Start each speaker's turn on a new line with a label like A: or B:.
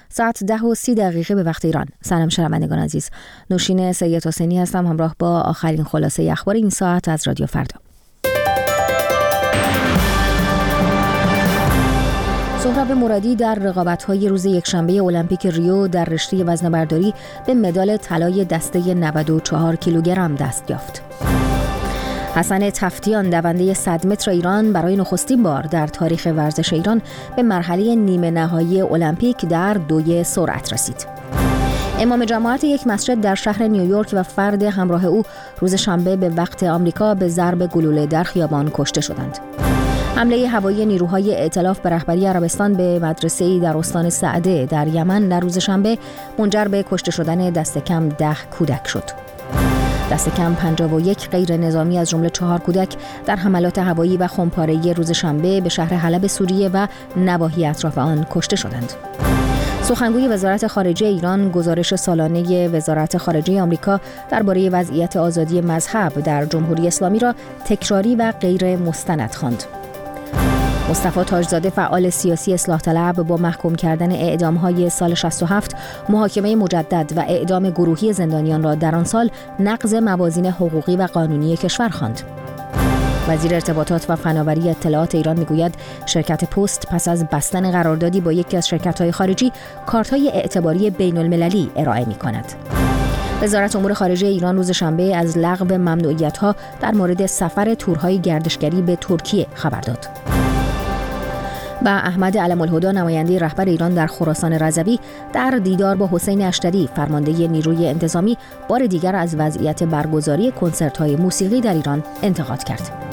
A: ساعت 10:30 به وقت ایران. سلام شنوندگان عزیز. نوشین سید حسینی هستم همراه با آخرین خلاصه اخبار این ساعت از رادیو فردا. سهراب مرادی در رقابت‌های روز یکشنبه المپیک ریو در رشته وزنه‌برداری به مدال طلای دسته 94 کیلوگرم دست یافت. حسن تفتیان دونده 100 متر ایران برای نخستین بار در تاریخ ورزش ایران به مرحله نیمه نهایی المپیک در دوی سرعت رسید. امام جماعت یک مسجد در شهر نیویورک و فرد همراه او روز شنبه به وقت آمریکا به ضرب گلوله در خیابان کشته شدند. حمله هوایی نیروهای ائتلاف به رهبری عربستان به مدرسه‌ای در استان سعده در یمن در روز شنبه منجر به کشته شدن دست کم 10 کودک شد. دست کم 51 غیر نظامی از جمله 4 کودک در حملات هوایی و خمپاره‌ای روز شنبه به شهر حلب سوریه و نواحی اطراف آن کشته شدند. سخنگوی وزارت خارجه ایران گزارش سالانه وزارت خارجه آمریکا درباره وضعیت آزادی مذهب در جمهوری اسلامی را تکراری و غیر مستند خواند. مصطفی تاجزاده فعال سیاسی اصلاح طلب با محکوم کردن اعدام‌های سال 67 محاکمه مجدد و اعدام گروهی زندانیان را در آن سال نقض موازین حقوقی و قانونی کشور خواند. وزیر ارتباطات و فناوری اطلاعات ایران میگوید شرکت پست پس از بستن قراردادی با یکی از شرکت‌های خارجی کارت‌های اعتباری بین‌المللی ارائه می‌کند. وزارت امور خارجه ایران روز شنبه از لغو ممنوعیت‌ها در مورد سفر تورهای گردشگری به ترکیه خبر داد. و احمد علم الهدی نماینده رهبر ایران در خراسان رضوی در دیدار با حسین اشتری فرمانده نیروی انتظامی بار دیگر از وضعیت برگزاری کنسرت‌های موسیقی در ایران انتقاد کرد.